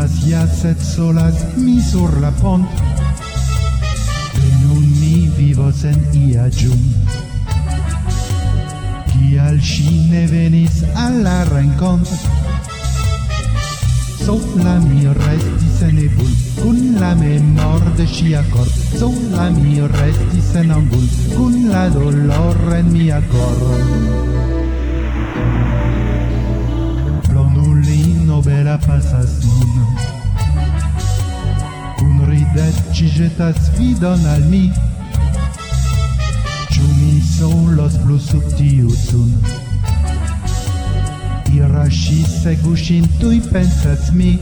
Unas jacet solas mi sur la pont, e nun mi vivos en ia giun. Kial ŝi ne venis al la rencontro, sola mi restis en ebul, kun la memor de ŝia kor. Sola mi restis en angul, kun la dolor en mia kor. Blondulino bela pasas nun, kun ridet ĝi ĵetas vidon al mi. Ĉu mi solos plu sub tiu sun? Ira ŝi segu ŝin, tuj pensas mi.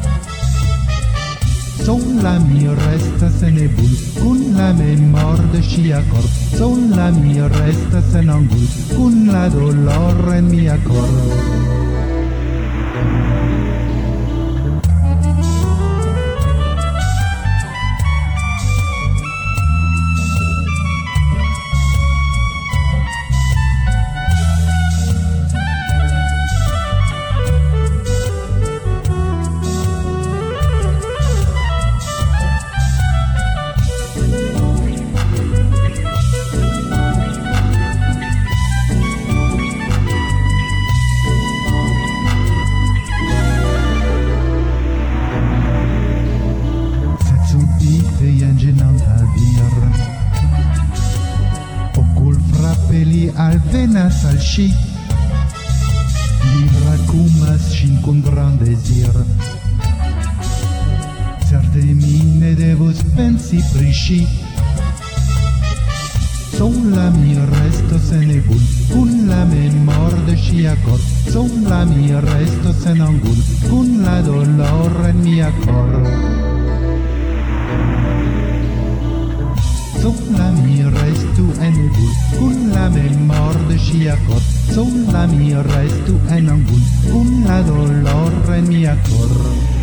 Sola mi restas en ebul, kun la memor de ŝia kor. Sola mi restas en angul, kun la dolor en mia kor. Li alvenas al ŝi, li brakumas ŝin kun granda deziro. Certe mi ne devus pensi pri ŝi. Sola mi restos en ebul, kun la memor de ŝia kor. Sola mi restos en angul, kun la dolor en mia kor. Sola mi restu en ebul, kun la memor de ŝia kor. Sola mi restu en angul, kun la dolor en mia kor.